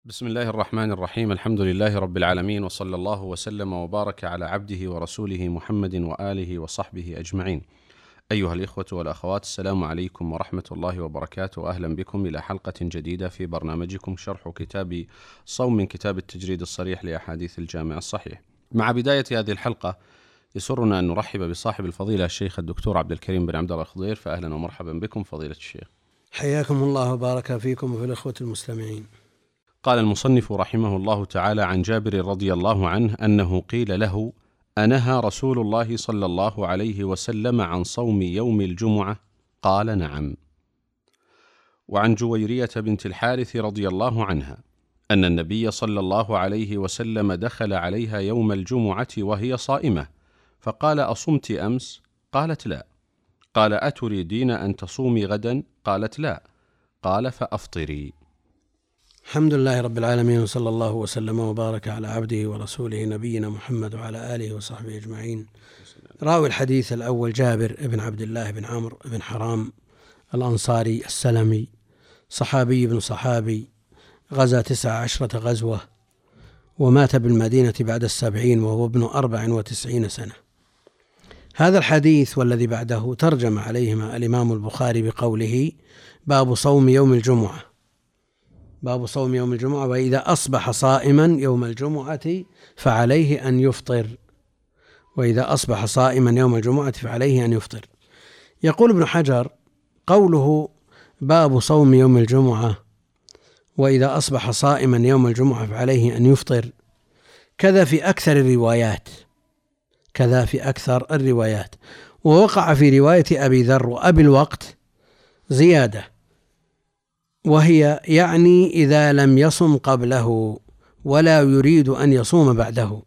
بسم الله الرحمن الرحيم. الحمد لله رب العالمين، وصلى الله وسلم وبارك على عبده ورسوله محمد وآله وصحبه أجمعين. أيها الإخوة والأخوات، السلام عليكم ورحمة الله وبركاته. أهلا بكم إلى حلقة جديدة في برنامجكم شرح كتاب صوم من كتاب التجريد الصريح لأحاديث الجامع الصحيح. مع بداية هذه الحلقة يسرنا أن نرحب بصاحب الفضيلة الشيخ الدكتور عبد الكريم بن عبد الله الخضير، فأهلا ومرحبا بكم فضيلة الشيخ. حياكم الله وبارك فيكم وفي الإخوة المستمعين. قال المصنف رحمه الله تعالى عن جابر رضي الله عنه أنه قيل له: أنهى رسول الله صلى الله عليه وسلم عن صوم يوم الجمعة؟ قال: نعم. وعن جويرية بنت الحارث رضي الله عنها أن النبي صلى الله عليه وسلم دخل عليها يوم الجمعة وهي صائمة، فقال: أصمت أمس؟ قالت: لا. قال: أتريدين أن تصومي غدا؟ قالت: لا. قال: فأفطري. الحمد لله رب العالمين، وصلى الله وسلم وبارك على عبده ورسوله نبينا محمد وعلى آله وصحبه أجمعين. راوي الحديث الأول جابر بن عبد الله بن عمرو بن حرام الأنصاري السلمي، صحابي بن صحابي، غزا 19 غزوة، ومات بالمدينة بعد 70 وهو ابن 94 سنة. هذا الحديث والذي بعده ترجم عليهما الإمام البخاري بقوله: باب صوم يوم الجمعة. باب صوم يوم الجمعة: وإذا أصبح صائما يوم الجمعة فعليه أن يفطر. وإذا أصبح صائما يوم الجمعة فعليه أن يفطر. يقول ابن حجر: قوله باب صوم يوم الجمعة وإذا أصبح صائما يوم الجمعة فعليه أن يفطر كذا في أكثر الروايات. ووقع في رواية أبي ذر وأبي الوقت زيادة، وهي يعني إذا لم يصم قبله ولا يريد أن يصوم بعده.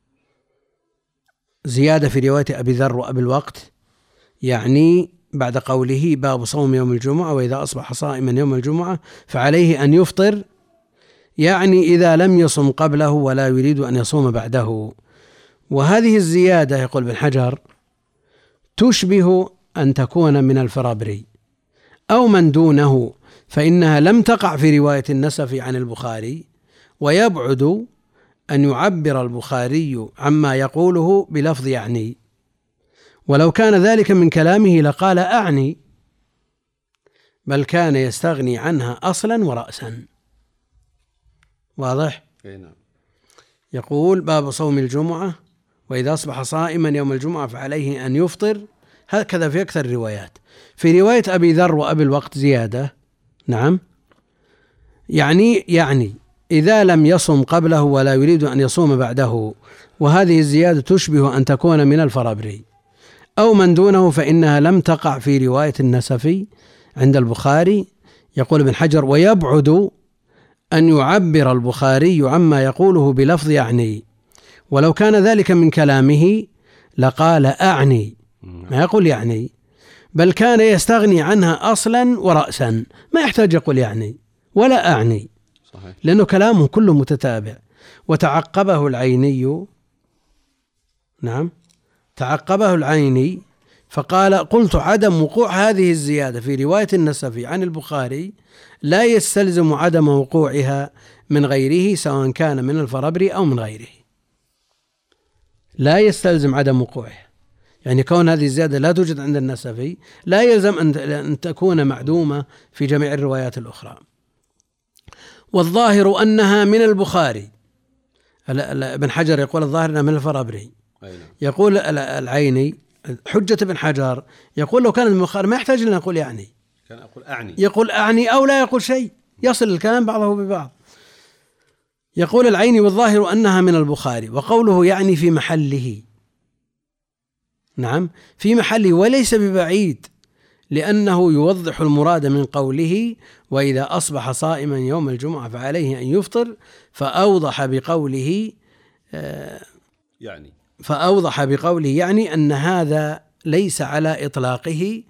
زيادة في رواية أبي ذر وأبي الوقت يعني بعد قوله باب صوم يوم الجمعة وإذا أصبح صائما يوم الجمعة فعليه أن يفطر، يعني إذا لم يصم قبله ولا يريد أن يصوم بعده. وهذه الزيادة يقول ابن حجر تشبه أن تكون من الفرابري أو من دونه، فإنها لم تقع في رواية النسفي عن البخاري، ويبعد أن يعبر البخاري عما يقوله بلفظ يعني، ولو كان ذلك من كلامه لقال أعني، بل كان يستغني عنها أصلا ورأسا. واضح؟ يقول باب صوم الجمعة وإذا أصبح صائما يوم الجمعة فعليه أن يفطر، هكذا في أكثر الروايات. في رواية أبي ذر وأبي الوقت زيادة، نعم، يعني إذا لم يصم قبله ولا يريد أن يصوم بعده. وهذه الزيادة تشبه أن تكون من الفرابري أو من دونه، فإنها لم تقع في رواية النسفي عند البخاري. يقول ابن حجر: ويبعد أن يعبر البخاري عما يقوله بلفظ يعني، ولو كان ذلك من كلامه لقال أعني، ما يقول يعني، بل كان يستغني عنها أصلا ورأسا، ما يحتاج يقول يعني ولا أعني، صحيح، لأنه كلامه كله متتابع. وتعقبه العيني، نعم، تعقبه العيني فقال: قلت عدم وقوع هذه الزيادة في رواية النسفي عن البخاري لا يستلزم عدم وقوعها من غيره، سواء كان من الفرابري أو من غيره. لا يستلزم عدم وقوعها، يعني كون هذه الزيادة لا توجد عند النسفي لا يلزم أن تكون معدومة في جميع الروايات الأخرى. والظاهر أنها من البخاري. ابن حجر يقول الظاهر أنها من الفرابري. يقول العيني حجة ابن حجر، يقول لو كان من البخاري ما يحتاج لنا نقول يعني، كان أقول أعني، يقول أعني أو لا يقول شيء، يصل الكلام بعضه ببعض. يقول العيني: والظاهر أنها من البخاري، وقوله يعني في محله، نعم، في محله وليس ببعيد، لأنه يوضح المراد من قوله وإذا أصبح صائما يوم الجمعة فعليه أن يفطر، فأوضح بقوله يعني أن هذا ليس على إطلاقه،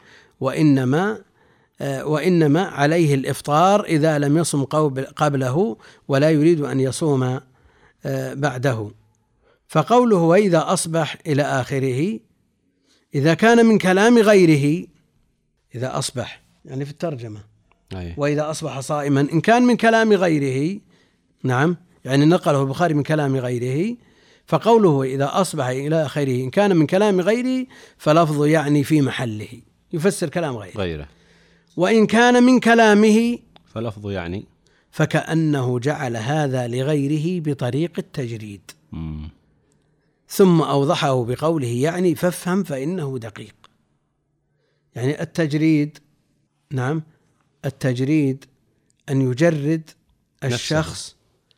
وإنما عليه الإفطار إذا لم يصم قبله ولا يريد أن يصوم بعده. فقوله وإذا أصبح إلى آخره إذا كان من كلام غيره، إذا أصبح يعني في الترجمة وإذا أصبح صائما، إن كان من كلام غيره نعم، يعني نقله البخاري من كلام غيره، فقوله إذا أصبح إلى آخره إن كان من كلام غيره فلفظ يعني في محله، يفسر كلام غيره. وإن كان من كلامه فلفظ يعني فكأنه جعل هذا لغيره بطريق التجريد. ثم أوضحه بقوله يعني فافهم فإنه دقيق. يعني التجريد، نعم، التجريد أن يجرد الشخص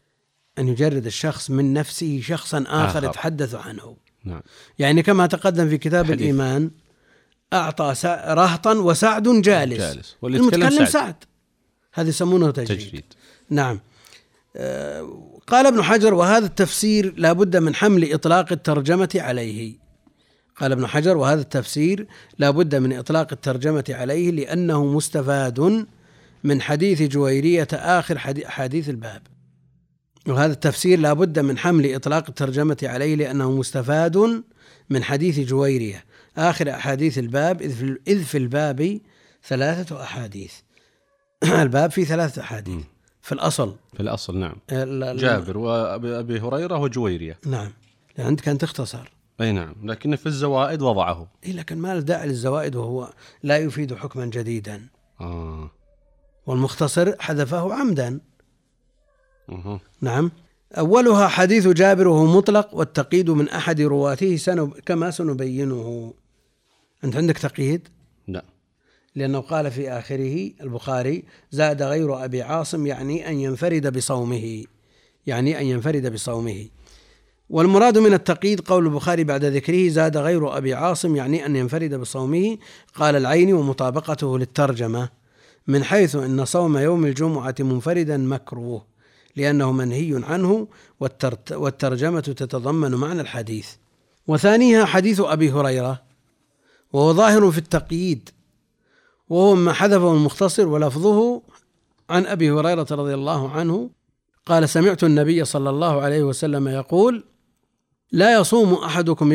من نفسه شخصا آخر يتحدث عنه. نعم. يعني كما تقدم في كتاب حديث الإيمان أعطى رهطا وسعد جالس والمتكلم سعد، هذا يسمونه تجريد. نعم. قال ابن حجر وهذا التفسير لا بد من حمل إطلاق الترجمة عليه. قال ابن حجر وهذا التفسير لا بد من إطلاق الترجمة عليه لأنه مستفاد من حديث جويرية آخر حديث الباب. وهذا التفسير لا بد من حمل إطلاق الترجمة عليه لأنه مستفاد من حديث جويرية آخر أحاديث الباب، إذ في الباب 3 أحاديث. الباب فيه 3 أحاديث في الأصل. نعم. جابر وأبي هريرة وجويرية. نعم، عندك أن تختصر. أي نعم، لكن في الزوائد وضعه. لكن ما له داعي للزوائد وهو لا يفيد حكما جديدا. والمختصر حذفه عمدا. نعم. أولها حديث جابر وهو مطلق، والتقييد من أحد رواته كما سنبينه. أنت عندك تقييد؟ لا، لأنه قال في آخره البخاري زاد غير أبي عاصم يعني أن ينفرد بصومه. والمراد من التقييد قول البخاري بعد ذكره زاد غير أبي عاصم يعني أن ينفرد بصومه. قال العيني ومطابقته للترجمة من حيث أن صوم يوم الجمعة منفردا مكروه لأنه منهي عنه، والترجمة تتضمن معنى الحديث. وثانيها حديث أبي هريرة وهو ظاهر في التقييد، وهو ما حذفه المختصر، ولفظه عن أبي هريرة رضي الله عنه قال سمعت النبي صلى الله عليه وسلم يقول لا يصوم أحدكم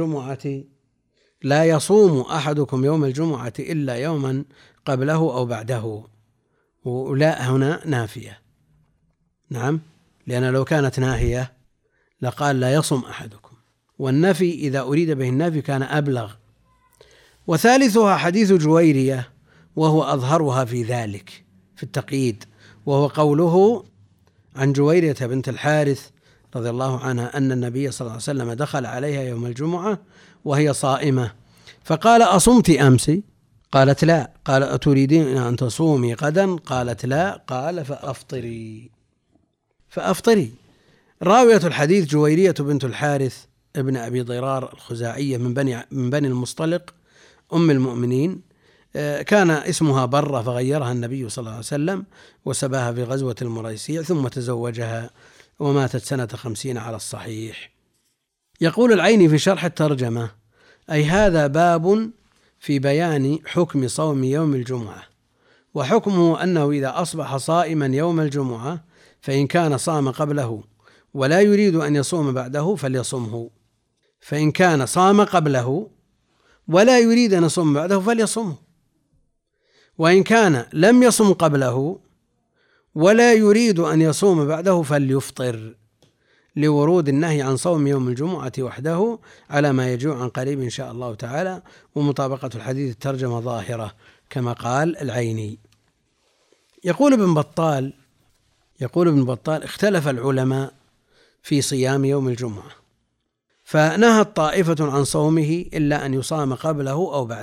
يوم الجمعة إلا يوما قبله أو بعده. ولا هنا نافية. نعم، لأن لو كانت ناهية لقال لا يصوم أحدكم، والنفي إذا أريد به النفي كان أبلغ. وثالثها حديث جويرية وهو أظهرها في ذلك في التقييد، وهو قوله عن جويرية بنت الحارث رضي الله عنها أن النبي صلى الله عليه وسلم دخل عليها يوم الجمعة وهي صائمة فقال أصمت أمس؟ قالت لا. قال أتريدين أن تصومي غدا؟ قالت لا. قال فأفطري. راوية الحديث جويرية بنت الحارث ابن أبي ضرار الخزاعية من بني المصطلق أم المؤمنين، كان اسمها برة فغيرها النبي صلى الله عليه وسلم وسباها في غزوة المريسيع ثم تزوجها وماتت سنة 50 على الصحيح. يقول العيني في شرح الترجمة أي هذا باب في بيان حكم صوم يوم الجمعة، وحكمه أنه إذا أصبح صائما يوم الجمعة فإن كان صام قبله ولا يريد أن يصوم بعده فليصمه، فإن كان صام قبله ولا يريد أن يصوم بعده فليصمه، وإن كان لم يصم قبله ولا يريد أن يصوم بعده فليفطر، لورود النهي عن صوم يوم الجمعة وحده على ما يجوع عن قريب إن شاء الله تعالى، ومطابقة الحديث الترجمة ظاهرة كما قال العيني. يقول ابن بطال اختلف العلماء في صيام يوم الجمعة، فنهت طائفة عن صومه إلا أن يصام قبله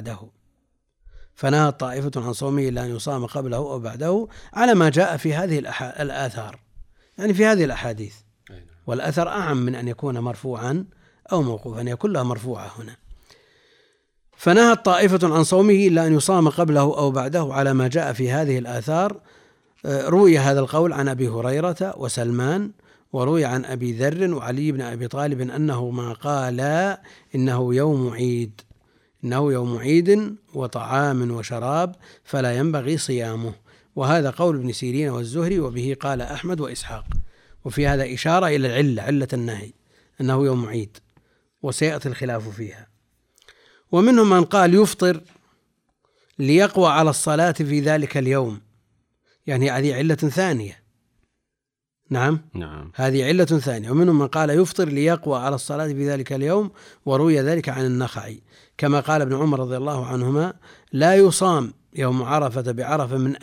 أو بعده، على ما جاء في هذه الآثار، يعني في هذه الأحاديث. والأثر أعم من أن يكون مرفوعا أو موقوفا، يكون لها مرفوعة هنا. فنهت طائفة عن صومه إلا أن يصام قبله أو بعده على ما جاء في هذه الآثار. روي هذا القول عن أبي هريرة وسلمان، وروي عن أبي ذر وعلي بن أبي طالب أنه ما قال إنه يوم عيد وطعام وشراب فلا ينبغي صيامه، وهذا قول ابن سيرين والزهري، وبه قال أحمد وإسحاق. وفي هذا إشارة إلى علة النهي أنه يوم عيد، وسيأتي الخلاف فيها. ومنهم من قال يفطر ليقوى على الصلاة في ذلك اليوم، يعني هذه علة ثانية. نعم هذه علة ثانية. ومنهم من قال يفطر ليقوى على الصلاة في ذلك اليوم، وروي ذلك عن النخعي كما قال ابن عمر رضي الله عنهما: لا يصام يوم عرفة بعرفة من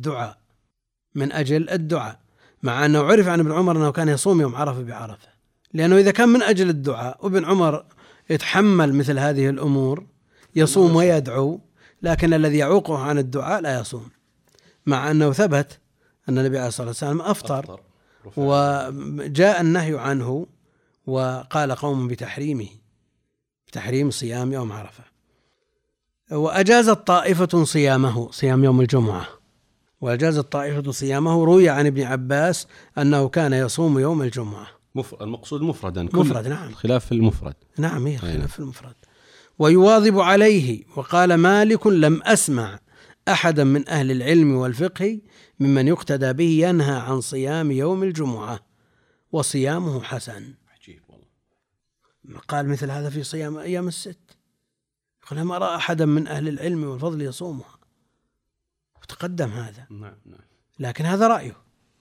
أجل الدعاء، مع أنه عرف عن ابن عمر أنه كان يصوم يوم عرفة بعرفة، لأنه إذا كان من أجل الدعاء وابن عمر يتحمل مثل هذه الأمور يصوم ويدعو، لكن الذي يعوقه عن الدعاء لا يصوم، مع أنه ثبت أن النبي عليه الصلاة والسلام أفطر وجاء النهي عنه، وقال قوم بتحريم صيام يوم عرفة. وأجازت طائفة صيام يوم الجمعة، وأجازت طائفة صيامه. روي عن ابن عباس أنه كان يصوم يوم الجمعة. المقصود مفردا، مفرد نعم، خلاف المفرد. نعم هي خلاف المفرد. ويواظب عليه. وقال مالك: لم أسمع أحدا من أهل العلم والفقه ممن يقتدى به ينهى عن صيام يوم الجمعة وصيامه حسن. عجيب والله. قال مثل هذا في صيام أيام الست، قال ما رأى أحدا من أهل العلم والفضل يصومها، وتقدم هذا. لكن هذا رأيه،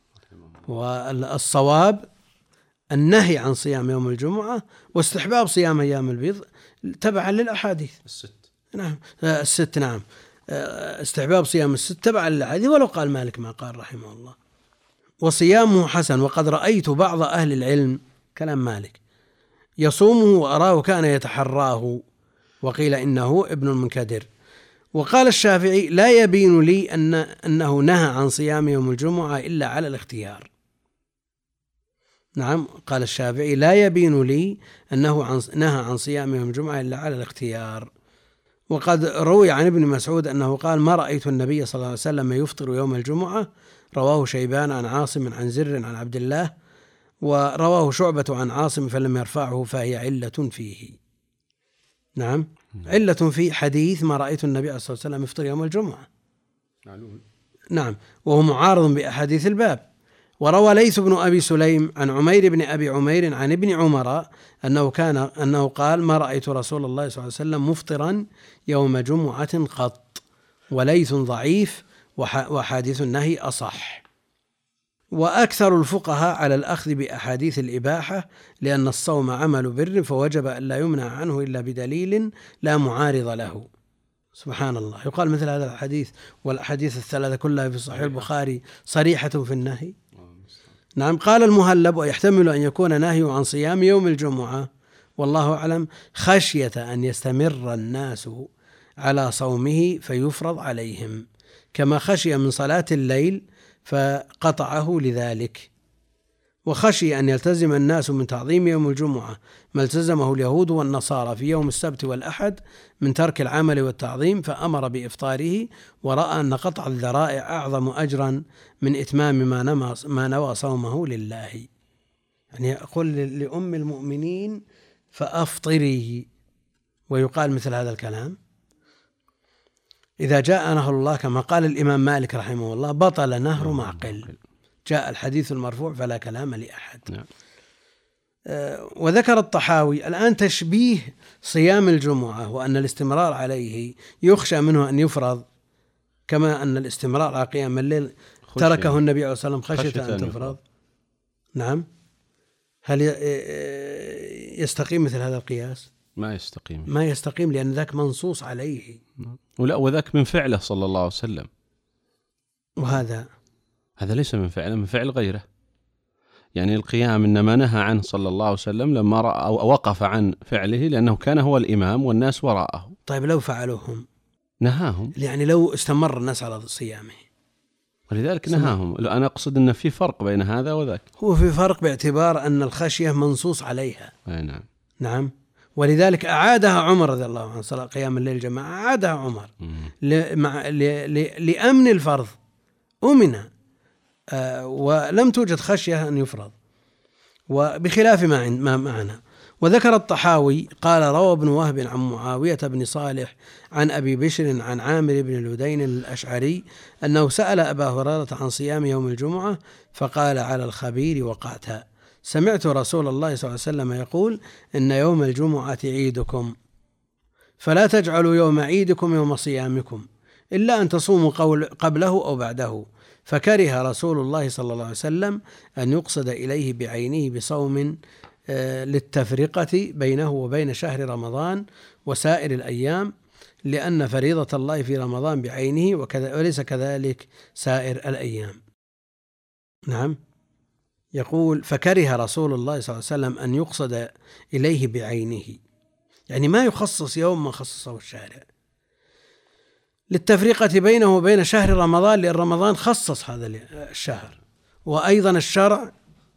والصواب النهي عن صيام يوم الجمعة واستحباب صيام أيام البيض تبعا للأحاديث الست. نعم استحباب صيام الست تبعا للأحاديث، ولو قال مالك ما قال رحمه الله. وصيامه حسن. وقد رأيت بعض أهل العلم، كلام مالك، يصومه وأراه كان يتحراه، وقيل إنه ابن المنكدر. وقال الشافعي: لا يبين لي أنه نهى عن صيام يوم الجمعة إلا على الاختيار. نعم قال الشافعي: لا يبين لي أنه نهى عن صيام يوم الجمعة إلا على الاختيار. وقد روي عن ابن مسعود أنه قال: ما رأيت النبي صلى الله عليه وسلم يفطر يوم الجمعة. رواه شيبان عن عاصم عن زر عن عبد الله، ورواه شعبة عن عاصم فلم يرفعه، فهي علة فيه. نعم علة في حديث ما رأيت النبي صلى الله عليه وسلم يفطر يوم الجمعة. نعم وهو معارض بأحاديث الباب. وروى ليث بن أبي سليم عن عمير بن أبي عمير عن ابن عمر أنه قال: ما رأيت رسول الله صلى الله عليه وسلم مفطرا يوم جمعة قط. وليث ضعيف، وحادث النهي أصح. وأكثر الفقهاء على الأخذ بأحاديث الإباحة، لأن الصوم عمل بر، فوجب أن لا يمنع عنه إلا بدليل لا معارض له. سبحان الله، يقال مثل هذا الحديث والأحاديث الثلاثة كلها في صحيح البخاري صريحة في النهي. نعم قال المهلب: ويحتمل أن يكون نهي عن صيام يوم الجمعة والله أعلم خشية أن يستمر الناس على صومه فيفرض عليهم، كما خشي من صلاة الليل فقطعه لذلك. وخشي أن يلتزم الناس من تعظيم يوم الجمعة ما التزمه اليهود والنصارى في يوم السبت والأحد من ترك العمل والتعظيم، فأمر بإفطاره، ورأى أن قطع الذرائع أعظم أجرا من إتمام ما نوى صومه لله. يعني يقول لأم المؤمنين: فأفطري. ويقال مثل هذا الكلام إذا جاء نهر الله، كما قال الإمام مالك رحمه الله: بطل نهر معقل. جاء الحديث المرفوع فلا كلام لأحد. وذكر الطحاوي الآن تشبيه صيام الجمعة وأن الاستمرار عليه يخشى منه أن يفرض، كما أن الاستمرار على قيام الليل تركه النبي عليه الصلاة والسلام خشية أن تفرض. نعم هل يستقيم مثل هذا القياس؟ ما يستقيم، لأن ذاك منصوص عليه، وذاك من فعله صلى الله عليه وسلم، وهذا ليس من فعله، من فعل غيره. يعني القيام إنما نهى عنه صلى الله عليه وسلم لما رأى أو وقف عن فعله، لأنه كان هو الإمام والناس وراءه. طيب لو فعلوهم نهاهم، يعني لو استمر الناس على صيامه، ولذلك نهاهم. أنا أقصد أن في فرق بين هذا وذاك. هو في فرق باعتبار أن الخشية منصوص عليها. نعم ولذلك أعادها عمر رضي الله عنه، صلاة قيام الليل جماعة أعادها عمر لأمن الفرض، أمن ولم توجد خشية أن يفرض، وبخلاف ما معنا. وذكر الطحاوي قال: روى ابن وهب عن معاوية بن صالح عن أبي بشر عن عامر بن الهذين الأشعري أنه سأل أبا هريرة عن صيام يوم الجمعة فقال: على الخبير وقعتها. سمعت رسول الله صلى الله عليه وسلم يقول: إن يوم الجمعة عيدكم، فلا تجعلوا يوم عيدكم يوم صيامكم، إلا أن تصوموا قبله أو بعده، فكره رسول الله صلى الله عليه وسلم أن يقصد إليه بعينه بصوم للتفرقة بينه وبين شهر رمضان وسائر الأيام، لأن فريضة الله في رمضان بعينه وليس كذلك سائر الأيام. نعم، يقول فكره رسول الله صلى الله عليه وسلم أن يقصد إليه بعينه، يعني ما يخصص يوم ما خصصه الشارع للتفرقة بينه وبين شهر رمضان، لأن رمضان خصص هذا الشهر، وأيضا الشرع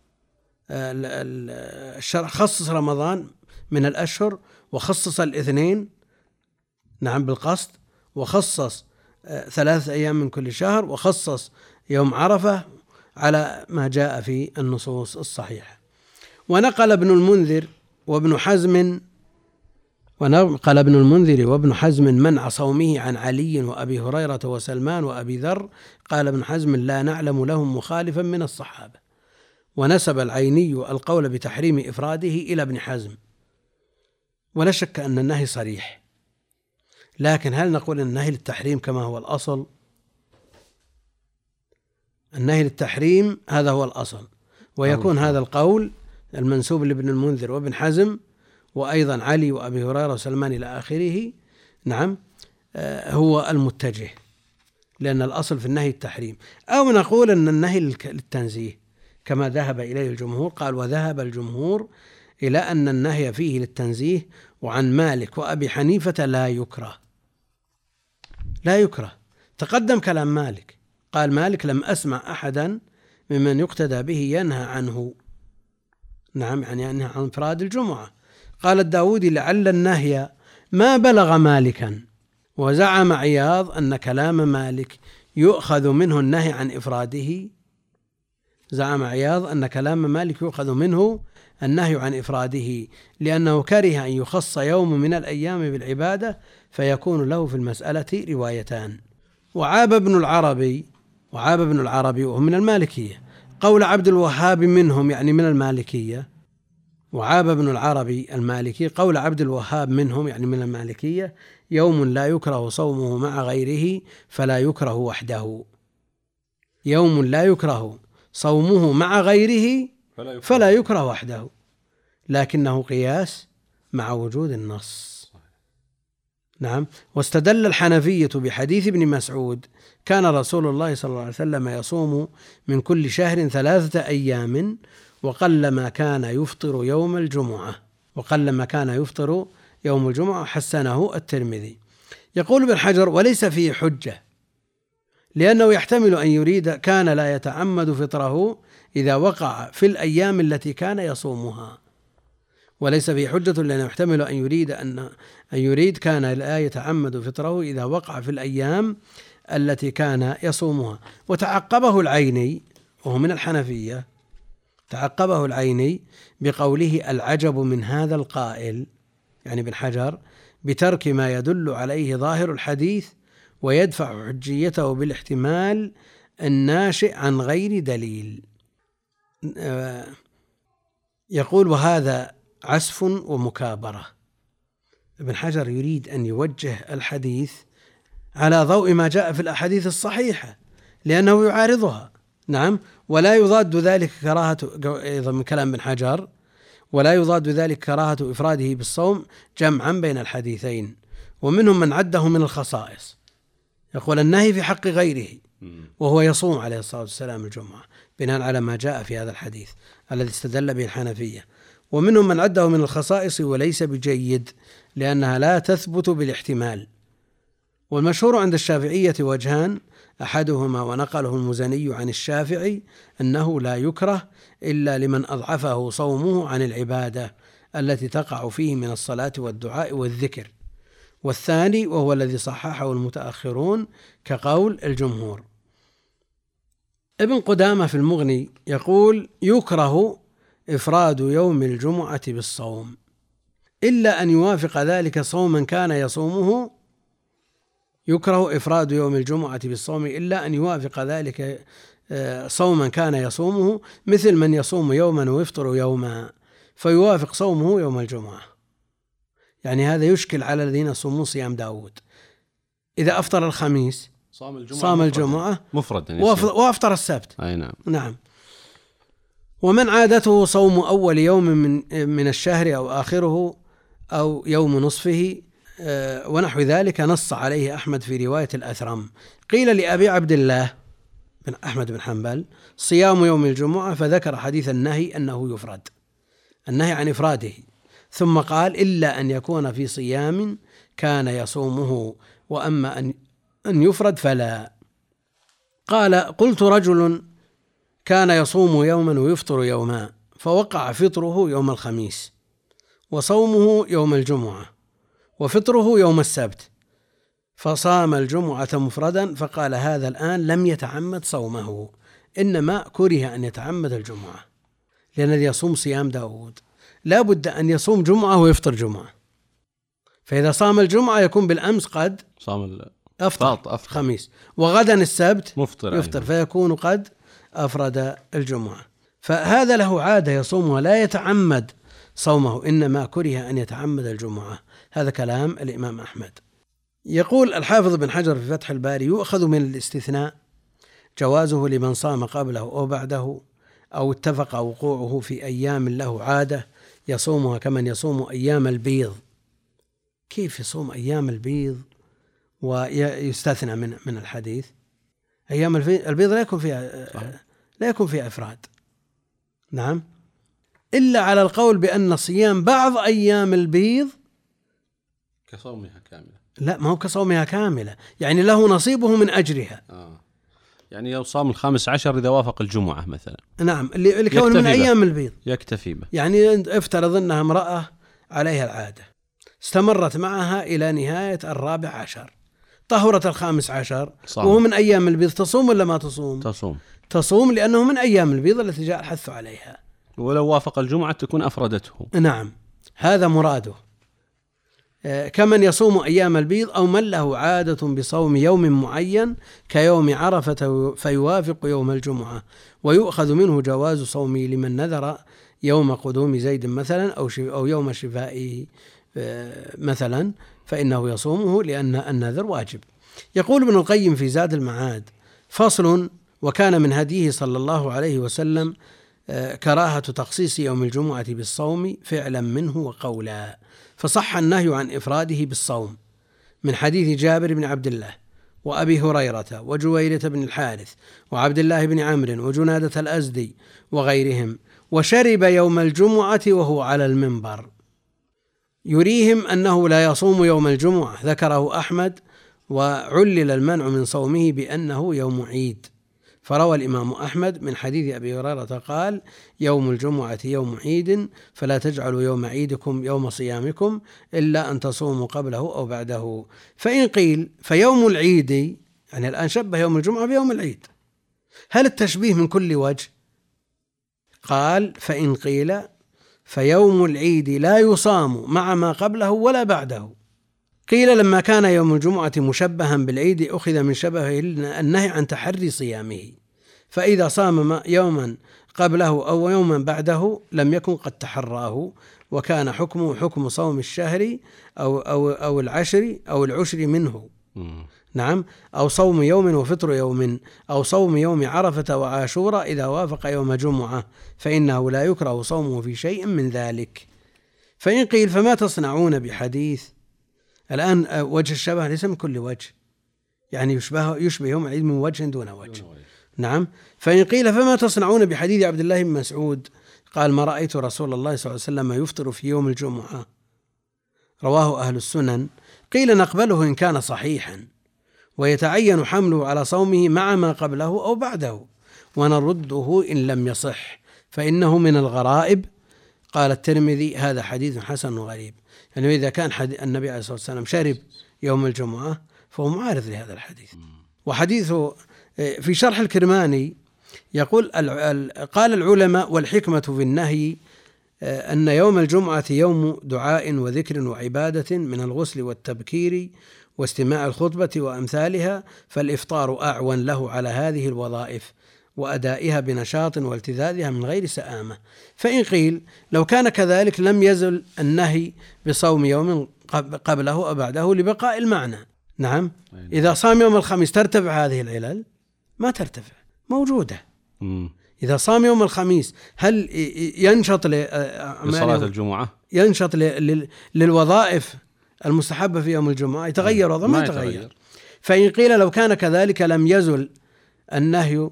خصص رمضان من الأشهر، وخصص الاثنين نعم بالقصد، وخصص 3 أيام من كل شهر، وخصص يوم عرفة على ما جاء في النصوص الصحيحة. ونقل ابن المنذر وابن حزم منع صومه عن علي وأبي هريرة وسلمان وأبي ذر. قال ابن حزم لا نعلم لهم مخالفا من الصحابة. ونسب العيني القول بتحريم إفراده إلى ابن حزم، ولا شك أن النهي صريح، لكن هل نقول النهي للتحريم كما هو الأصل؟ النهي للتحريم هذا هو الأصل، ويكون هذا القول المنسوب لابن المنذر وابن حزم وأيضا علي وأبي هريرة وسلمان إلى آخره نعم هو المتجه، لأن الأصل في النهي التحريم. أو نقول أن النهي للتنزيه كما ذهب إليه الجمهور. قال وذهب الجمهور إلى أن النهي فيه للتنزيه، وعن مالك وأبي حنيفة لا يكره. تقدم كلام مالك، قال مالك لم أسمع أحدا ممن يقتدى به ينهى عنه، نعم يعني ينهى عن إفراد الجمعة. قال الداودي لعل النهي ما بلغ مالكا، وزعم عياض أن كلام مالك يؤخذ منه النهي عن إفراده. زعم عياض أن كلام مالك يؤخذ منه النهي عن إفراده، لأنه كره أن يخص يوم من الأيام بالعبادة فيكون له في المسألة روايتان. وعاب ابن العربي وهم من المالكية قول عبد الوهاب منهم، يعني من المالكية. وعاب ابن العربي المالكي قول عبد الوهاب منهم، يعني من المالكية: يوم لا يكره صومه مع غيره فلا يكره وحده. يوم لا يكره صومه مع غيره فلا يكره وحده، لكنه قياس مع وجود النص. نعم. واستدل الحنفية بحديث ابن مسعود: كان رسول الله صلى الله عليه وسلم يصوم من كل شهر 3 أيام وقلما كان يفطر يوم الجمعة. حسنه الترمذي. يقول ابن حجر: وليس فيه حجة، لأنه يحتمل أن يريد كان لا يتعمد فطره إذا وقع في الأيام التي كان يصومها. وليس فيه حجة لأنه يحتمل أن يريد كان لا يتعمد فطره إذا وقع في الأيام التي كان يصومها. وتعقبه العيني وهو من الحنفية، تعقبه العيني بقوله: العجب من هذا القائل، يعني ابن حجر، بترك ما يدل عليه ظاهر الحديث ويدفع حجيته بالاحتمال الناشئ عن غير دليل. يقول: وهذا عسف ومكابرة. ابن حجر يريد أن يوجه الحديث على ضوء ما جاء في الأحاديث الصحيحة لأنه يعارضها. نعم. ولا يضاد ذلك كراهة، أيضا من كلام ابن حجر، ولا يضاد ذلك كراهة إفراده بالصوم جمعا بين الحديثين. ومنهم من عده من الخصائص، يقول النهي في حق غيره وهو يصوم عليه الصلاة والسلام الجمعة بناء على ما جاء في هذا الحديث الذي استدل به الحنفية. ومنهم من عده من الخصائص وليس بجيد لأنها لا تثبت بالاحتمال. والمشهور عند الشافعية وجهان: أحدهما ونقله المزني عن الشافعي أنه لا يكره إلا لمن أضعفه صومه عن العبادة التي تقع فيه من الصلاة والدعاء والذكر. والثاني وهو الذي صححه المتأخرون كقول الجمهور. ابن قدامة في المغني يقول: يكره إفراد يوم الجمعة بالصوم إلا أن يوافق ذلك صوما كان يصومه. يكره إفراد يوم الجمعة بالصوم إلا أن يوافق ذلك صوما كان يصومه، مثل من يصوم يوما ويفطر يوما فيوافق صومه يوم الجمعة. يعني هذا يشكل على الذين يصومون صيام داود: إذا أفطر الخميس صام الجمعة مفردا وأفطر السبت. أي نعم. نعم. ومن عادته صوم أول يوم من الشهر أو آخره أو يوم نصفه ونحو ذلك نص عليه أحمد في رواية الأثرم. قيل لأبي عبد الله بن أحمد بن حنبل صيام يوم الجمعة، فذكر حديث النهي أنه يفرد، النهي عن إفراده، ثم قال إلا أن يكون في صيام كان يصومه، وأما أن يفرد فلا. قال قلت رجل كان يصوم يوما ويفطر يوما، فوقع فطره يوم الخميس وصومه يوم الجمعة وفطره يوم السبت، فصام الجمعة مفردا، فقال هذا الآن لم يتعمد صومه، إنما كره أن يتعمد الجمعة، لأن الذي يصوم صيام داود لا بد أن يصوم جمعة ويفطر جمعة، فإذا صام الجمعة يكون بالأمس قد صام أفطر خميس، وغدا السبت مفطر يفطر فيكون قد أفرد الجمعة. فهذا له عادة يصومها لا يتعمد صومه، إنما كره أن يتعمد الجمعة. هذا كلام الإمام أحمد. يقول الحافظ بن حجر في فتح الباري يؤخذ من الاستثناء جوازه لمن صام قبله أو بعده أو اتفق وقوعه في أيام له عادة يصومها كمن يصوم أيام البيض. كيف يصوم أيام البيض ويستثنى من الحديث؟ أيام البيض لا يكون فيها إفراد. نعم، إلا على القول بأن صيام بعض أيام البيض كصومها كاملة. لا، ما هو كصومها كاملة، يعني له نصيبه من أجرها. يعني لو صام 15 إذا وافق الجمعة مثلا. نعم، اللي كون من أيام البيض يكتفي به. يعني افترض أنها امرأة عليها العادة استمرت معها إلى نهاية 14، طهرت 15 وهو من أيام البيض، تصوم ولا ما تصوم؟ تصوم لأنه من أيام البيض التي جاء الحث عليها، ولو وافق الجمعة تكون أفردته. نعم، هذا مراده. كمن يصوم أيام البيض أو من له عادة بصوم يوم معين كيوم عرفة فيوافق يوم الجمعة، ويؤخذ منه جواز صومه لمن نذر يوم قدوم زيد مثلا أو يوم شفائه مثلا، فإنه يصومه لأن النذر واجب. يقول ابن القيم في زاد المعاد: فصل: وكان من هديه صلى الله عليه وسلم كراهة تخصيص يوم الجمعة بالصوم فعلا منه وقولا، فصح النهي عن إفراده بالصوم من حديث جابر بن عبد الله وأبي هريرة وجويرة بن الحارث وعبد الله بن عمرو وجنادة الأزدي وغيرهم، وشرب يوم الجمعة وهو على المنبر، يريهم أنه لا يصوم يوم الجمعة، ذكره أحمد، وعلل المنع من صومه بأنه يوم عيد، فروى الإمام أحمد من حديث أبي هريرة قال: يوم الجمعة يوم عيد، فلا تجعلوا يوم عيدكم يوم صيامكم إلا أن تصوموا قبله أو بعده. فإن قيل فيوم العيد، يعني الآن شبه يوم الجمعة بيوم العيد، هل التشبيه من كل وجه؟ قال: فإن قيل فيوم العيد لا يصام مع ما قبله ولا بعده. قيل لما كان يوم الجمعة مشبها بالعيد أخذ من شبهه النهي عن تحري صيامه، فإذا صام يوما قبله أو يوما بعده لم يكن قد تحراه، وكان حكمه حكم صوم الشهر أو العشر منه. نعم، أو صوم يوم وفطر يوم، أو صوم يوم عرفة وعاشوراء إذا وافق يوم جمعة، فإنه لا يكره صومه في شيء من ذلك. فإن قيل فما تصنعون بحديث، الآن وجه الشبه ليس من كل وجه، يعني يشبه يوم العيد من وجه دون وجه. نعم، فإن قيل فما تصنعون بحديث عبد الله بن مسعود قال: ما رأيت رسول الله صلى الله عليه وسلم يفطر في يوم الجمعة، رواه أهل السنن. قيل نقبله إن كان صحيحا، ويتعين حمله على صومه مع ما قبله أو بعده، ونرده إن لم يصح فإنه من الغرائب. قال الترمذي: هذا حديث حسن غريب. يعني إذا كان النبي عليه الصلاة والسلام شرب يوم الجمعة فهو معارض لهذا الحديث. وحديثه في شرح الكرماني يقول: قال العلماء: والحكمة في النهي أن يوم الجمعة يوم دعاء وذكر وعبادة من الغسل والتبكير واستماع الخطبة وأمثالها، فالإفطار أعون له على هذه الوظائف وأدائها بنشاط والتذاذها من غير سآمة. فإن قيل لو كان كذلك لم يزل النهي بصوم يوم قبله أو بعده لبقاء المعنى، نعم. إذا صام يوم الخميس ترتفع هذه العلل؟ ما ترتفع، موجودة. إذا صام يوم الخميس هل ينشط لصلاة الجمعة؟ ينشط للوظائف المستحبة في يوم الجمعة؟ يتغير وضع؟ ما يتغير. فإن قيل لو كان كذلك لم يزل النهي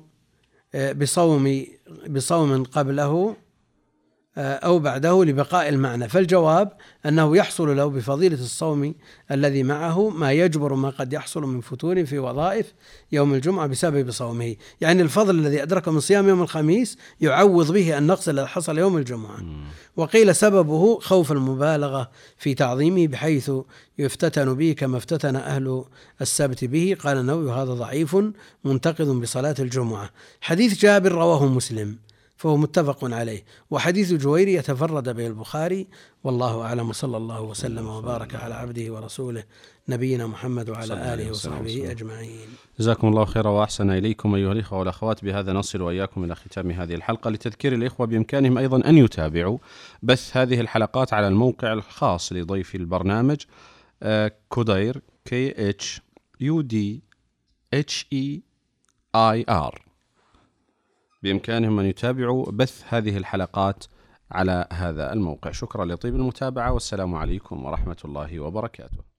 بصوم قبله أو بعده لبقاء المعنى، فالجواب أنه يحصل له بفضيلة الصوم الذي معه ما يجبر ما قد يحصل من فتور في وظائف يوم الجمعة بسبب صومه. يعني الفضل الذي أدركه من صيام يوم الخميس يعوض به النقص الذي حصل يوم الجمعة. وقيل سببه خوف المبالغة في تعظيمه بحيث يفتتن به كما افتتن أهل السبت به. قال النووي هذا ضعيف منتقض بصلاة الجمعة. حديث جابر رواه مسلم فهو متفق عليه، وحديث جويري يتفرد به البخاري، والله أعلم. صلى الله وسلم وبارك على عبده ورسوله نبينا محمد وعلى آله وصحبه أجمعين. جزاكم الله خيرا وأحسن إليكم أيها الإخوة والأخوات. بهذا نصل وإياكم إلى ختام هذه الحلقة. لتذكير الإخوة بإمكانهم أيضا أن يتابعوا بث هذه الحلقات على الموقع الخاص لضيف البرنامج كودير KHUDHEIR. بإمكانهم أن يتابعوا بث هذه الحلقات على هذا الموقع. شكرا لطيب المتابعة، والسلام عليكم ورحمة الله وبركاته.